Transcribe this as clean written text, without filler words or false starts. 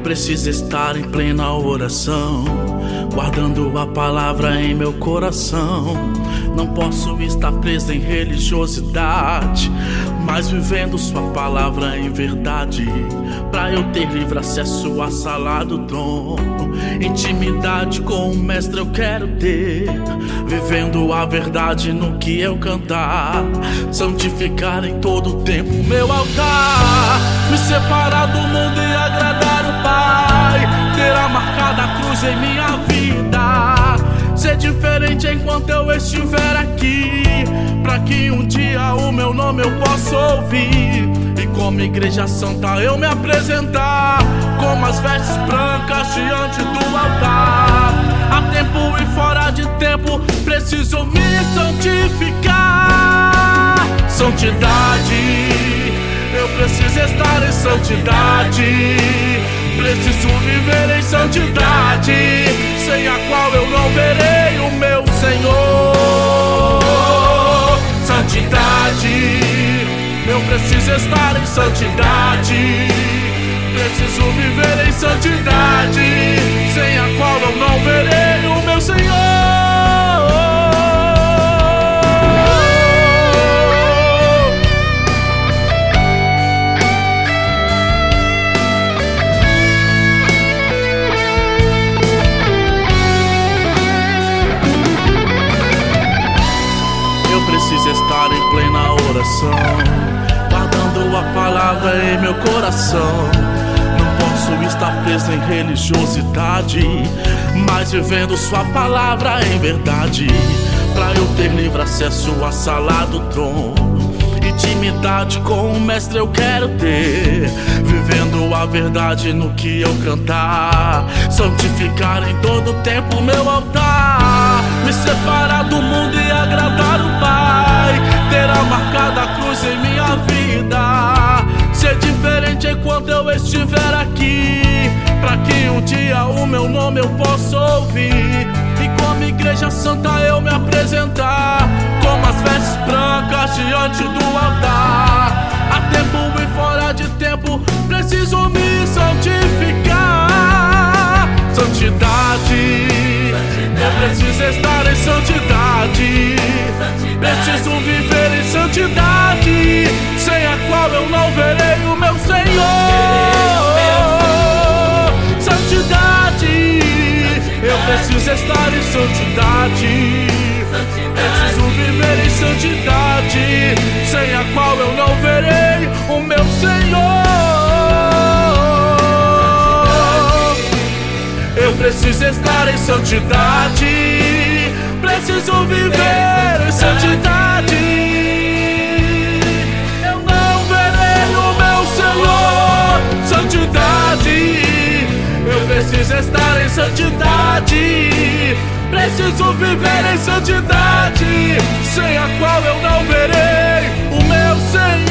preciso estar em plena oração, guardando a palavra em meu coração. Não posso estar preso em religiosidade, mas vivendo sua palavra em verdade, pra eu ter livre acesso à sala do trono. Intimidade com o mestre eu quero ter, vivendo a verdade no que eu cantar. Santificar em todo tempo meu altar, me separar do mundo e agradar o Pai, ter a marca da cruz em minha vida, ser diferente enquanto eu estiver aqui, pra que um dia o meu nome eu possa ouvir, e como igreja santa eu me apresentar, com as vestes brancas diante do altar. Há tempo e fora de tempo preciso me santificar. Santidade, eu preciso estar em santidade, preciso viver em santidade, sem a qual eu não verei o meu Senhor. Santidade, eu preciso estar em santidade, preciso viver em santidade, sem a qual eu não verei o meu Senhor. Eu preciso estar em plena oração, guardando a palavra em meu coração. Não posso estar preso em religiosidade, mas vivendo sua palavra em verdade, pra eu ter livre acesso à sala do trono. Intimidade com o mestre eu quero ter, vivendo a verdade no que eu cantar. Santificar em todo tempo meu altar, me separar do mundo e agradar o Pai, ter a marca da cruz em minha vida, ser diferente enquanto eu estiver aqui, pra que um dia o meu nome eu possa ouvir, e como igreja santa eu me apresentar, com as vestes brancas diante do altar. Há tempo e fora de tempo preciso me santificar. Santidade, eu preciso estar em santidade, preciso viver em santidade, sem a qual eu não verei o meu Senhor. Santidade, eu preciso estar em santidade, preciso viver em santidade, sem a qual eu não verei o meu Senhor. Eu preciso estar em santidade, preciso viver em santidade, eu não verei o meu Senhor. Santidade, eu preciso estar em santidade, preciso viver em santidade, sem a qual eu não verei o meu Senhor.